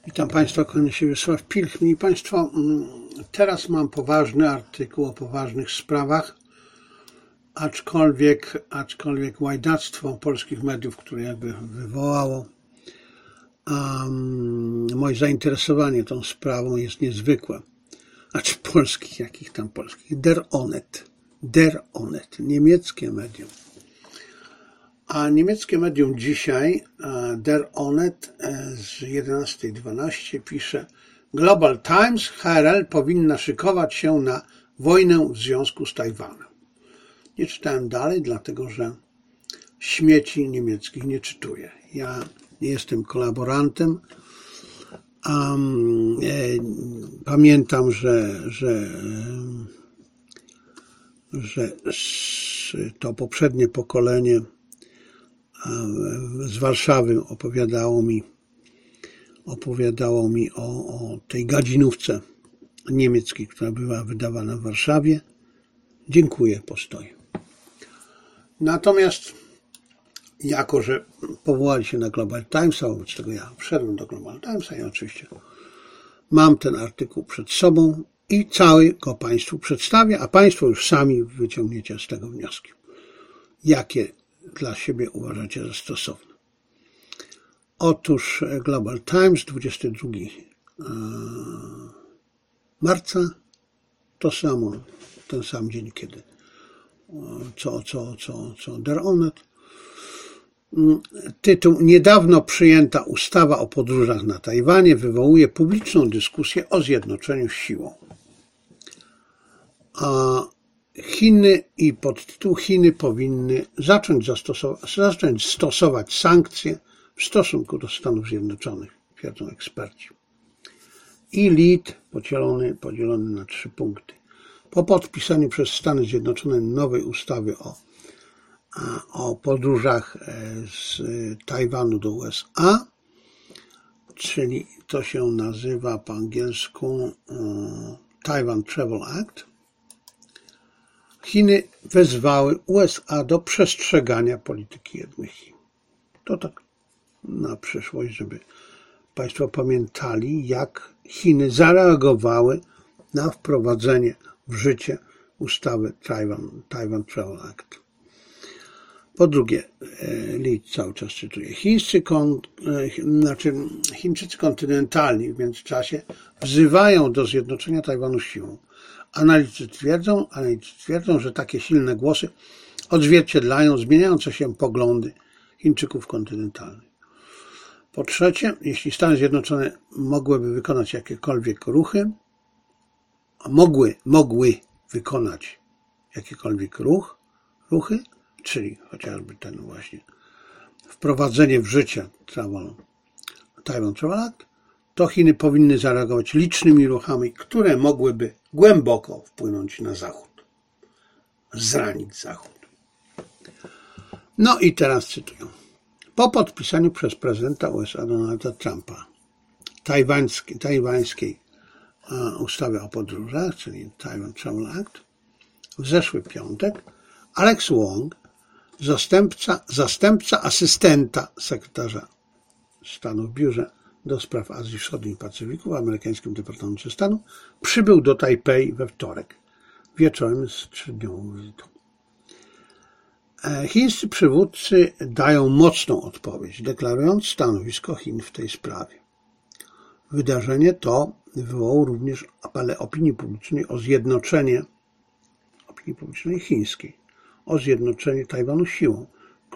Witam Państwa, kłaniam się Wiesław Pilch. Mili Państwo, teraz mam poważny artykuł o poważnych sprawach, aczkolwiek łajdactwo polskich mediów, które jakby wywołało moje zainteresowanie tą sprawą, jest niezwykłe. Polskich, jakich tam polskich? Der Onet, niemieckie medium. A niemieckie medium dzisiaj, Der Onet z 11:12 pisze: Global Times, HRL powinna szykować się na wojnę w związku z Tajwanem. Nie czytałem dalej, dlatego że śmieci niemieckich nie czytuję. Ja nie jestem kolaborantem. Pamiętam, że to poprzednie pokolenie z Warszawy opowiadało mi o tej gadzinówce niemieckiej, która była wydawana w Warszawie. Dziękuję, postoję. Natomiast jako że powołali się na Global Timesa, wobec tego ja wszedłem do Global Timesa i oczywiście mam ten artykuł przed sobą i cały go Państwu przedstawię, a Państwo już sami wyciągniecie z tego wnioski, jakie dla siebie uważacie za stosowne. Otóż Global Times, 22 marca, ten sam dzień, kiedy co Der Onet. Tytuł: Niedawno przyjęta ustawa o podróżach na Tajwanie wywołuje publiczną dyskusję o zjednoczeniu siłą. Chiny i podtytuł: Chiny powinny zacząć stosować sankcje w stosunku do Stanów Zjednoczonych, twierdzą eksperci. I lead podzielony na 3 punkty. Po podpisaniu przez Stany Zjednoczone nowej ustawy o podróżach z Tajwanu do USA, czyli to się nazywa po angielsku Taiwan Travel Act, Chiny wezwały USA do przestrzegania polityki jednych Chin. To tak na przyszłość, żeby Państwo pamiętali, jak Chiny zareagowały na wprowadzenie w życie ustawy Taiwan Travel Act. Po drugie, Lee cały czas cytuję, Chińczycy kontynentalni w międzyczasie wzywają do zjednoczenia Tajwanu siłą. Analitycy twierdzą, że takie silne głosy odzwierciedlają zmieniające się poglądy Chińczyków kontynentalnych. Po trzecie, jeśli Stany Zjednoczone mogły wykonać jakiekolwiek ruchy, czyli chociażby ten właśnie wprowadzenie w życie Taiwan Travel Act, to Chiny powinny zareagować licznymi ruchami, które mogłyby głęboko wpłynąć na Zachód, zranić Zachód. No i teraz cytuję. Po podpisaniu przez prezydenta USA Donalda Trumpa tajwańskiej ustawy o podróżach, czyli Taiwan Travel Act, w zeszły piątek Alex Wong, zastępca asystenta sekretarza stanu w Biurze do spraw Azji Wschodniej i Pacyfiku w amerykańskim Departamencie Stanu, przybył do Tajpej we wtorek wieczorem z 3-dniową wizytą. Chińscy przywódcy dają mocną odpowiedź, deklarując stanowisko Chin w tej sprawie. Wydarzenie to wywołało również apele opinii publicznej chińskiej, o zjednoczenie Tajwanu siłą,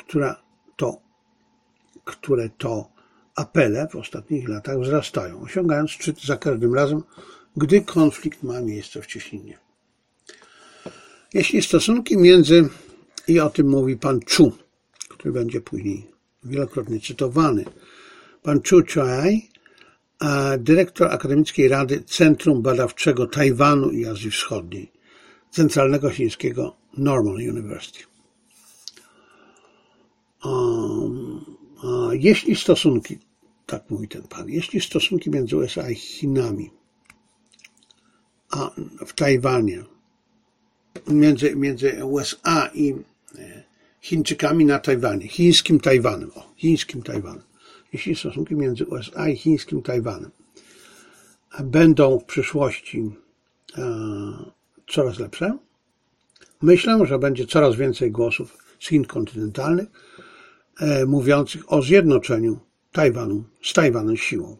które to apele w ostatnich latach wzrastają, osiągając szczyt za każdym razem, gdy konflikt ma miejsce w cieśninie. Jeśli stosunki i o tym mówi pan Chu, który będzie później wielokrotnie cytowany, pan Chu Chai, dyrektor Akademickiej Rady Centrum Badawczego Tajwanu i Azji Wschodniej, Centralnego Chińskiego Normal University. Jeśli stosunki, tak mówi ten pan, jeśli stosunki między USA i Chinami, a w Tajwanie, między USA i Chińczykami na Tajwanie, chińskim Tajwanem, jeśli stosunki między USA i chińskim Tajwanem będą w przyszłości coraz lepsze. Myślę, że będzie coraz więcej głosów z Chin kontynentalnych mówiących o zjednoczeniu Tajwanu z Tajwanem siłą.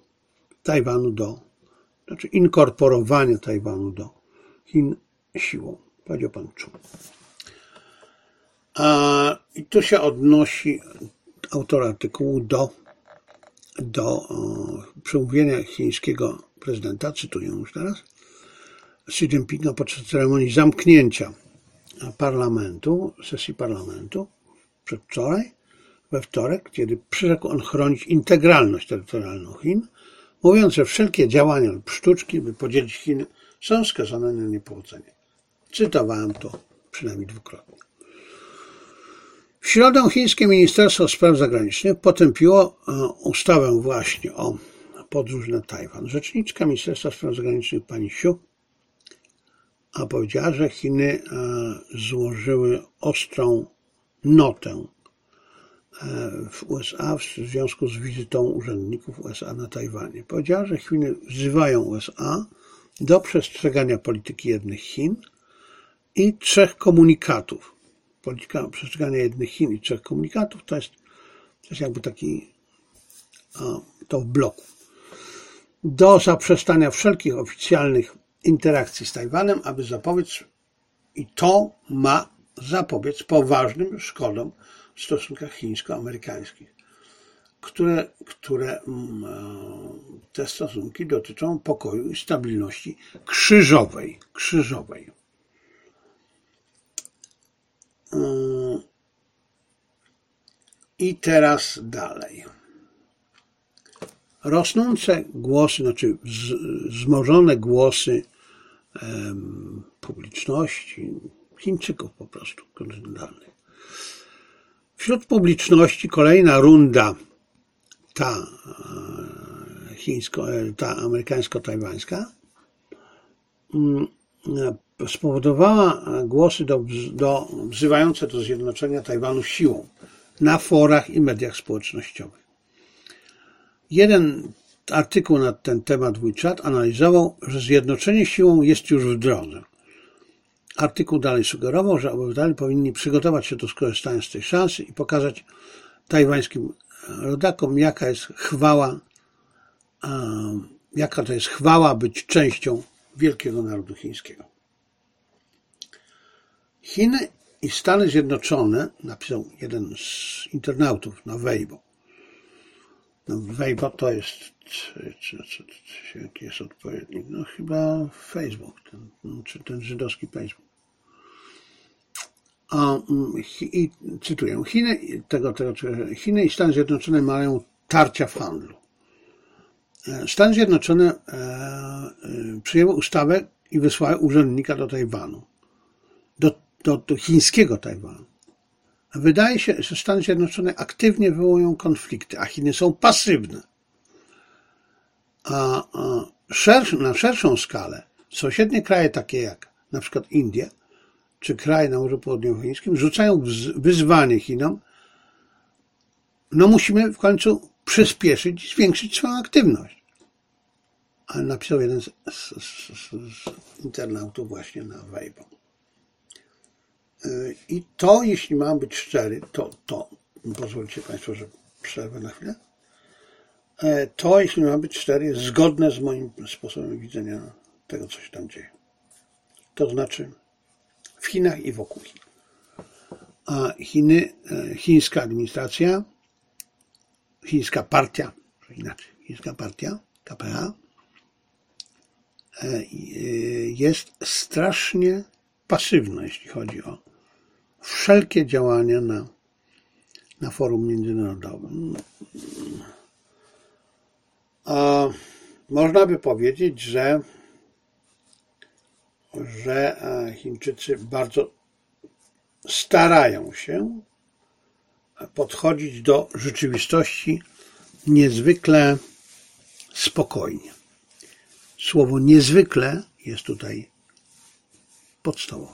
Znaczy inkorporowanie Tajwanu do Chin siłą, powiedział pan Chu. I tu się odnosi autor artykułu do przemówienia chińskiego prezydenta, cytuję już teraz, Xi Jinpinga podczas ceremonii zamknięcia sesji parlamentu przedwczoraj, we wtorek, kiedy przyrzekł on chronić integralność terytorialną Chin, mówiąc, że wszelkie działania lub sztuczki, by podzielić Chiny, są skazane na niepowodzenie. Cytowałem to przynajmniej dwukrotnie. W środę chińskie Ministerstwo Spraw Zagranicznych potępiło ustawę właśnie o podróż na Tajwan. Rzeczniczka Ministerstwa Spraw Zagranicznych pani Xu powiedziała, że Chiny złożyły ostrą notę w USA w związku z wizytą urzędników USA na Tajwanie. Powiedziała, że Chiny wzywają USA do przestrzegania polityki jednych Chin i 3 komunikatów. Polityka przestrzegania jednych Chin i 3 komunikatów to jest jakby taki to w bloku. Do zaprzestania wszelkich oficjalnych interakcji z Tajwanem, aby zapobiec, i to ma zapobiec poważnym szkodom w stosunkach chińsko-amerykańskich, które te stosunki dotyczą pokoju i stabilności krzyżowej. I teraz dalej. Rosnące głosy, znaczy wzmożone głosy publiczności, Chińczyków po prostu kontynentalnych. Wśród publiczności kolejna runda, ta amerykańsko-tajwańska, spowodowała głosy wzywające do zjednoczenia Tajwanu siłą na forach i mediach społecznościowych. Jeden artykuł na ten temat WeChat analizował, że zjednoczenie siłą jest już w drodze. Artykuł dalej sugerował, że obywatele powinni przygotować się do skorzystania z tej szansy i pokazać tajwańskim rodakom, jaka to jest chwała być częścią wielkiego narodu chińskiego. Chiny i Stany Zjednoczone, napisał jeden z internautów na Weibo. Weibo to jest, jaki jest odpowiednik? No chyba Facebook, ten żydowski Facebook. Cytuję, Chiny i Stany Zjednoczone mają tarcia w handlu. Stany Zjednoczone przyjęły ustawę i wysłały urzędnika do Tajwanu, do chińskiego Tajwanu. Wydaje się, że Stany Zjednoczone aktywnie wywołują konflikty, a Chiny są pasywne. Na szerszą skalę sąsiednie kraje takie jak na przykład Indie czy kraje na Morzu Południowochińskim rzucają wyzwanie Chinom. No musimy w końcu przyspieszyć i zwiększyć swoją aktywność. Ale napisał jeden z internautów właśnie na Weibo. I to, jeśli mam być szczery, to pozwólcie Państwo, że przerwę na chwilę. To, jeśli mam być szczery, jest zgodne z moim sposobem widzenia tego, co się tam dzieje. To znaczy w Chinach i wokół Chin. A chińska administracja, chińska partia, KPH, jest strasznie pasywna, jeśli chodzi o wszelkie działania na forum międzynarodowym. Można by powiedzieć, że Chińczycy bardzo starają się podchodzić do rzeczywistości niezwykle spokojnie. Słowo niezwykle jest tutaj podstawowe.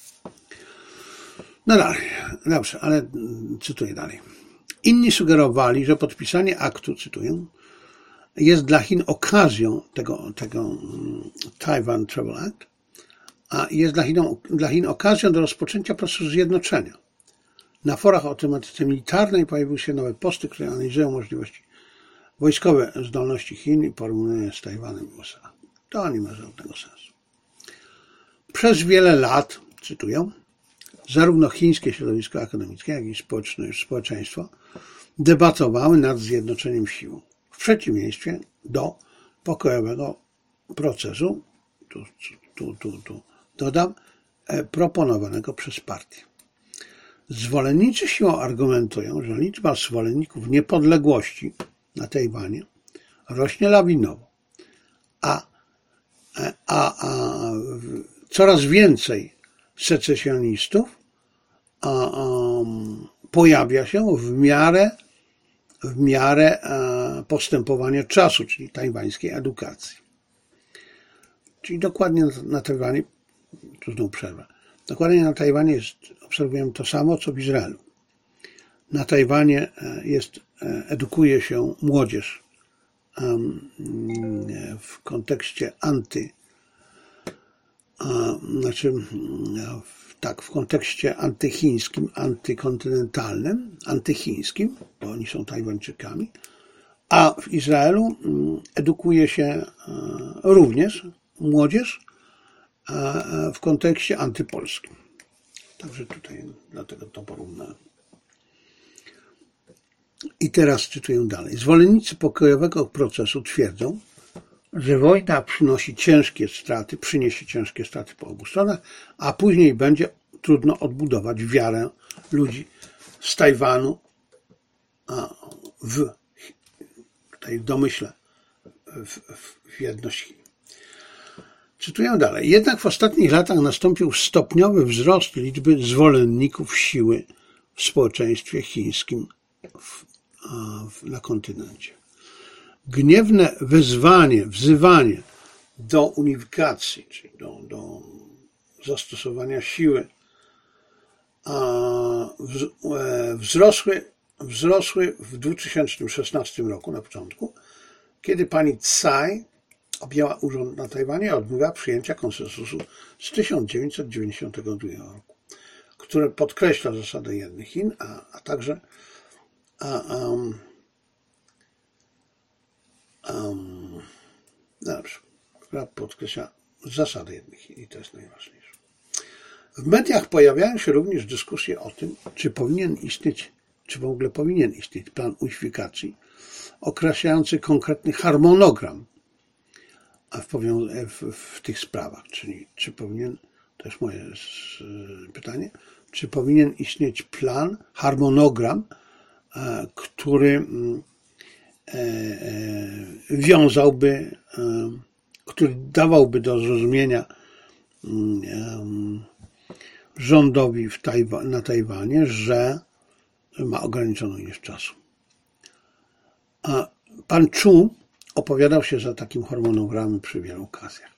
No dalej, dobrze, ale cytuję dalej. Inni sugerowali, że podpisanie aktu, cytuję, jest dla Chin okazją tego Taiwan Travel Act, a jest dla Chin okazją do rozpoczęcia procesu zjednoczenia. Na forach o tematyce militarnej pojawiły się nowe posty, które analizują możliwości wojskowe zdolności Chin i porównują z Tajwanem i USA. To nie ma żadnego sensu. Przez wiele lat, cytuję, zarówno chińskie środowisko akademickie, jak i społeczeństwo debatowały nad zjednoczeniem sił. W przeciwieństwie do pokojowego procesu, tu dodam, proponowanego przez partię. Zwolennicy siłą argumentują, że liczba zwolenników niepodległości na Tajwanie rośnie lawinowo, a coraz więcej secesjonistów pojawia się w miarę postępowania czasu, czyli tajwańskiej edukacji. Czyli dokładnie na Tajwanie, tu znowu przerwę, dokładnie na Tajwanie obserwujemy to samo, co w Izraelu. Na Tajwanie edukuje się młodzież w kontekście w kontekście antychińskim, antykontynentalnym, antychińskim, bo oni są Tajwańczykami, a w Izraelu edukuje się również młodzież w kontekście antypolskim. Także tutaj dlatego to porównałem. I teraz cytuję dalej. Zwolennicy pokojowego procesu twierdzą, że wojna przyniesie ciężkie straty po obu stronach, a później będzie trudno odbudować wiarę ludzi z Tajwanu w domyśle w jedność Chin. Cytuję dalej. Jednak w ostatnich latach nastąpił stopniowy wzrost liczby zwolenników siły w społeczeństwie chińskim na kontynencie. Gniewne wzywanie do unifikacji, czyli do zastosowania siły, wzrosły w 2016 roku na początku, kiedy pani Tsai objęła urząd na Tajwanie i odmówiła przyjęcia konsensusu z 1992 roku, które podkreśla zasadę jednych Chin, a także która podkreśla zasady jednych Chin i to jest najważniejsze. W mediach pojawiają się również dyskusje o tym, czy w ogóle powinien istnieć plan unifikacji określający konkretny harmonogram w tych sprawach, czyli czy powinien, to jest moje pytanie, czy powinien istnieć plan, harmonogram, który który dawałby do zrozumienia rządowi na Tajwanie, że ma ograniczoną ilość czasu. Pan Chu opowiadał się za takim harmonogramem przy wielu okazjach.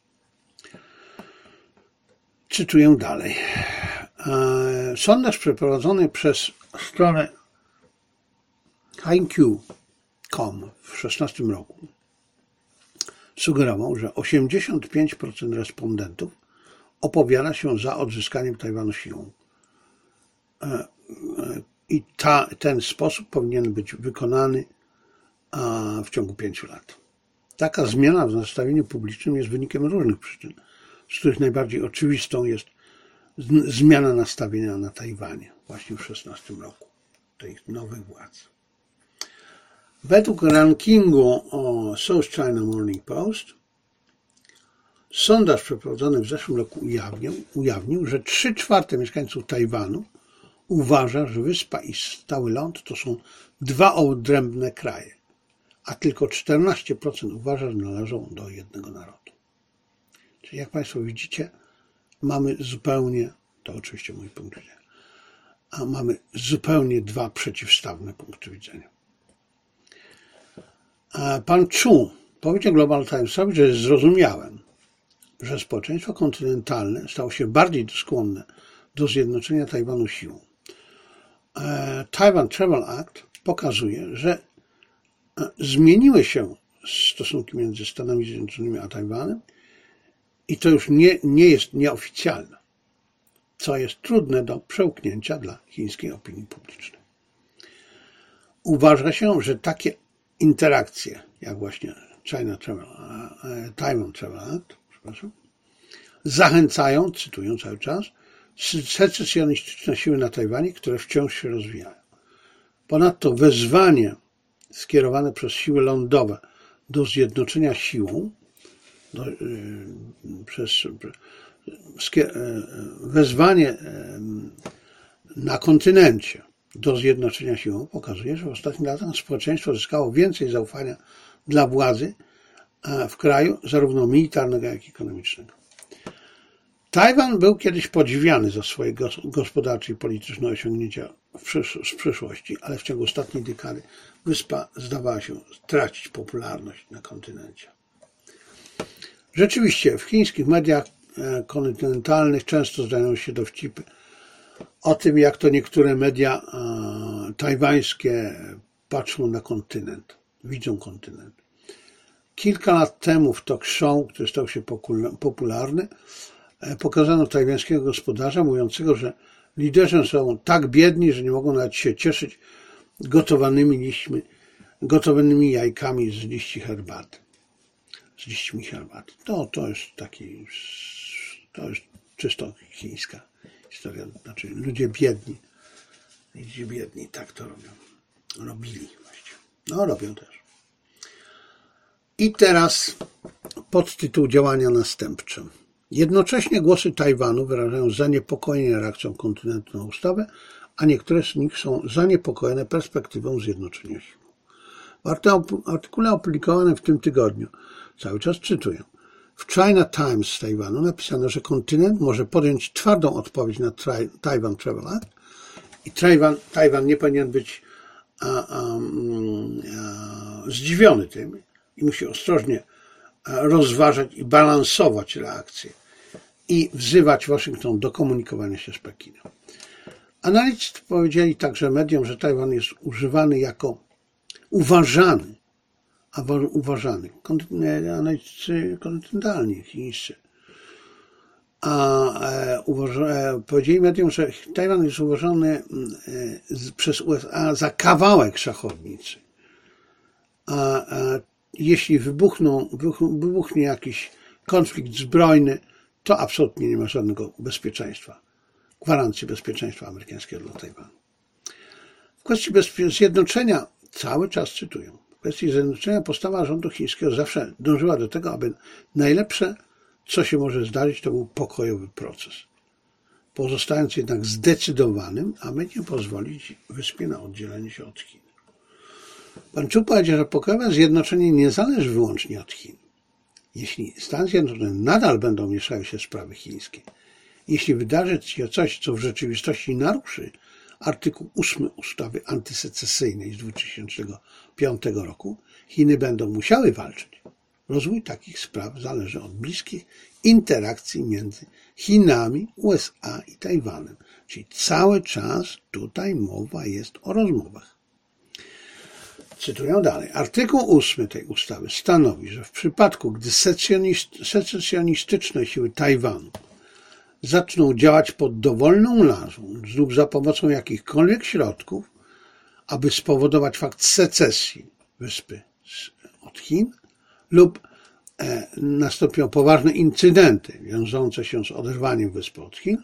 Cytuję dalej. Sondaż przeprowadzony przez stronę HiQ.com w 2016 roku sugerował, że 85% respondentów opowiada się za odzyskaniem Tajwanu siłą. I ten sposób powinien być wykonany w ciągu 5 lat. Taka zmiana w nastawieniu publicznym jest wynikiem różnych przyczyn, z których najbardziej oczywistą jest zmiana nastawienia na Tajwanie właśnie w 2016 roku tych nowych władz. Według rankingu South China Morning Post sondaż przeprowadzony w zeszłym roku ujawnił, że 3/4 mieszkańców Tajwanu uważa, że wyspa i stały ląd to są dwa odrębne kraje, a tylko 14% uważa, że należą do jednego narodu. Czyli jak Państwo widzicie, mamy zupełnie, to oczywiście mój punkt widzenia, a mamy zupełnie dwa przeciwstawne punkty widzenia. Pan Chu powiedział Global Timesowi, że jest zrozumiałem, że społeczeństwo kontynentalne stało się bardziej skłonne do zjednoczenia Tajwanu siłą. Taiwan Travel Act pokazuje, że zmieniły się stosunki między Stanami Zjednoczonymi a Tajwanem i to już nie jest nieoficjalne, co jest trudne do przełknięcia dla chińskiej opinii publicznej. Uważa się, że takie interakcje, jak właśnie Taiwan Travel Act, zachęcają, cytuję cały czas, secesjonistyczne siły na Tajwanie, które wciąż się rozwijają. Ponadto wezwanie skierowane przez siły lądowe do zjednoczenia siłą, wezwanie na kontynencie do zjednoczenia siłą pokazuje, że w ostatnich latach społeczeństwo zyskało więcej zaufania dla władzy w kraju, zarówno militarnego, jak i ekonomicznego. Tajwan był kiedyś podziwiany za swoje gospodarcze i polityczne osiągnięcia z przeszłości, ale w ciągu ostatniej dekady wyspa zdawała się tracić popularność na kontynencie. Rzeczywiście w chińskich mediach kontynentalnych często zdają się dowcipy o tym, jak to niektóre media tajwańskie patrzą na kontynent, widzą kontynent. Kilka lat temu w talk show, który stał się popularny, pokazano tajwańskiego gospodarza mówiącego, że liderzy są tak biedni, że nie mogą nawet się cieszyć gotowanymi jajkami z liśćmi herbaty. To jest czysto chińska historia. Znaczy ludzie biedni tak to robią. Robili właściwie. Robią też. I teraz podtytuł działania następcze. Jednocześnie głosy Tajwanu wyrażają zaniepokojenie reakcją kontynentu na ustawę, a niektóre z nich są zaniepokojone perspektywą zjednoczenia sił. W artykule opublikowanym w tym tygodniu, cały czas cytuję, w China Times z Tajwanu napisano, że kontynent może podjąć twardą odpowiedź na Taiwan Travel Act i Tajwan nie powinien być zdziwiony tym i musi ostrożnie rozważać i balansować reakcje i wzywać Waszyngton do komunikowania się z Pekinem. Analitycy powiedzieli także mediom, że Tajwan jest uważany, analitycy kontynentalni chińscy, powiedzieli mediom, że Tajwan jest uważany przez USA za kawałek szachownicy. Jeśli wybuchnie jakiś konflikt zbrojny, to absolutnie nie ma żadnego bezpieczeństwa, gwarancji bezpieczeństwa amerykańskiego dla Tajwanu. W kwestii zjednoczenia, cały czas cytuję, w kwestii zjednoczenia postawa rządu chińskiego zawsze dążyła do tego, aby najlepsze, co się może zdarzyć, to był pokojowy proces. Pozostając jednak zdecydowanym, aby nie pozwolić wyspie na oddzielenie się od Chin. Pan Chu powiedział, że pokojowe zjednoczenie nie zależy wyłącznie od Chin. Jeśli Stany Zjednoczone nadal będą mieszały się w sprawy chińskie, jeśli wydarzy się coś, co w rzeczywistości naruszy artykuł 8 ustawy antysecesyjnej z 2005 roku, Chiny będą musiały walczyć. Rozwój takich spraw zależy od bliskich interakcji między Chinami, USA i Tajwanem. Czyli cały czas tutaj mowa jest o rozmowach. Cytuję dalej. Artykuł 8 tej ustawy stanowi, że w przypadku, gdy secesjonistyczne siły Tajwanu zaczną działać pod dowolną nazwą lub za pomocą jakichkolwiek środków, aby spowodować fakt secesji wyspy od Chin lub nastąpią poważne incydenty wiążące się z oderwaniem wyspy od Chin,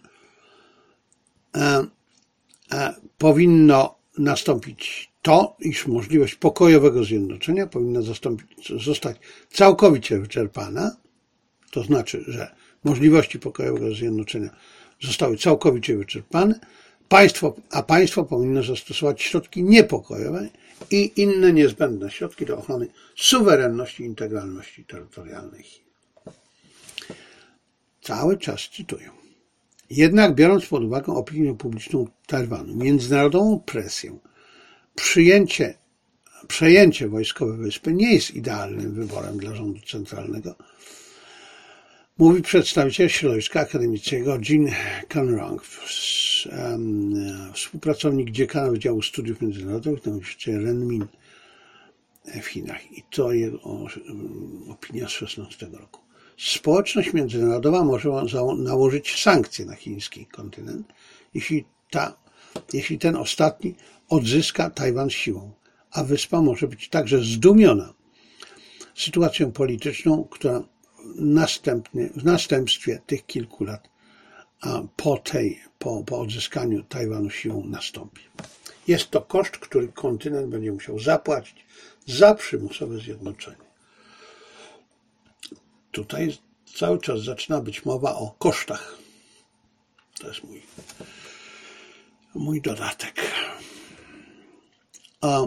powinno nastąpić to, iż możliwość pokojowego zjednoczenia powinna zostać całkowicie wyczerpana, to znaczy, że możliwości pokojowego zjednoczenia zostały całkowicie wyczerpane, państwo powinno zastosować środki niepokojowe i inne niezbędne środki do ochrony suwerenności i integralności terytorialnej Chin. Cały czas cytuję. Jednak biorąc pod uwagę opinię publiczną Tajwanu, międzynarodową presję, przejęcie wojskowe wyspy nie jest idealnym wyborem dla rządu centralnego, mówi przedstawiciel środowiska akademickiego Jean Conrong, współpracownik dziekana Wydziału Studiów Międzynarodowych na Uniwersytecie Renmin w Chinach. I to jest opinia z 16 roku. Społeczność międzynarodowa może nałożyć sankcje na chiński kontynent, jeśli ten ostatni odzyska Tajwan siłą, a wyspa może być także zdumiona sytuacją polityczną, która w następstwie tych kilku lat po odzyskaniu Tajwanu siłą nastąpi. Jest to koszt, który kontynent będzie musiał zapłacić za przymusowe zjednoczenie. Tutaj cały czas zaczyna być mowa o kosztach. To jest mój dodatek. A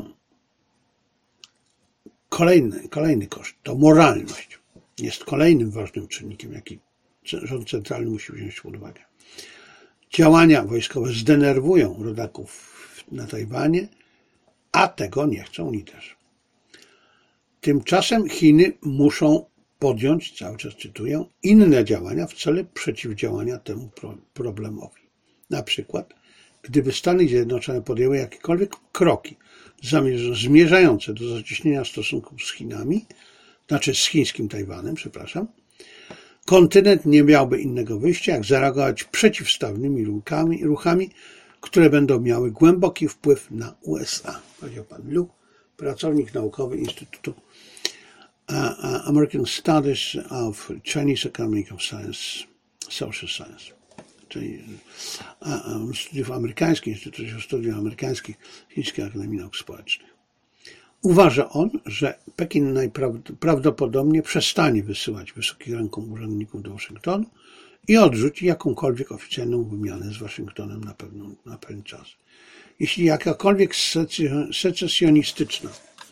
kolejny koszt to moralność. Jest kolejnym ważnym czynnikiem, jaki rząd centralny musi wziąć pod uwagę. Działania wojskowe zdenerwują rodaków na Tajwanie, a tego nie chcą liderzy. Tymczasem Chiny muszą podjąć, cały czas cytuję, inne działania w celu przeciwdziałania temu problemowi. Na przykład, gdyby Stany Zjednoczone podjęły jakiekolwiek kroki zmierzające do zacieśnienia stosunków z Chinami, znaczy z chińskim Tajwanem, kontynent nie miałby innego wyjścia, jak zareagować przeciwstawnymi ruchami, które będą miały głęboki wpływ na USA, powiedział pan Liu, pracownik naukowy Instytutu American Studies of Chinese Economic Science, Social Science, czyli studiów amerykańskich, Instytutu Studiów Amerykańskich Chińskiej Akademii Nauk Społecznych. Uważa on, że Pekin najprawdopodobniej przestanie wysyłać wysokich rangą urzędników do Waszyngtonu i odrzuci jakąkolwiek oficjalną wymianę z Waszyngtonem na pewien czas. Jeśli jakakolwiek secesjonistyczna,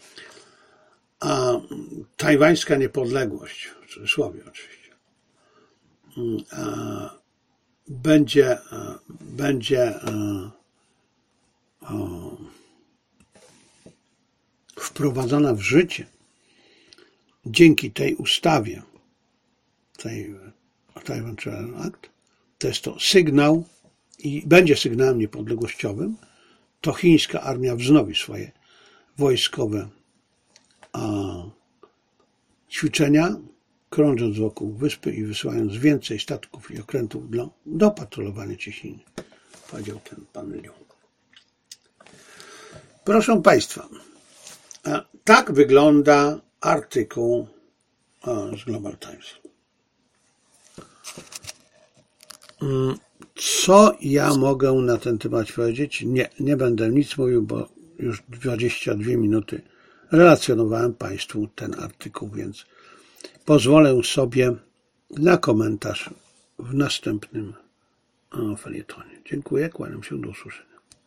tajwańska niepodległość, w cudzysłowie oczywiście, będzie wprowadzona w życie dzięki tej ustawie, Taiwan Travel Act, to jest to sygnał i będzie sygnałem niepodległościowym, to chińska armia wznowi swoje wojskowe ćwiczenia, krążąc wokół wyspy i wysyłając więcej statków i okrętów do patrolowania Cieśniny, powiedział ten pan Liu. Proszę Państwa, tak wygląda artykuł z Global Times. Co ja mogę na ten temat powiedzieć? Nie będę nic mówił, bo już 22 minuty relacjonowałem Państwu ten artykuł, więc pozwolę sobie na komentarz w następnym felietonie. Dziękuję, kłaniam się, do usłyszenia.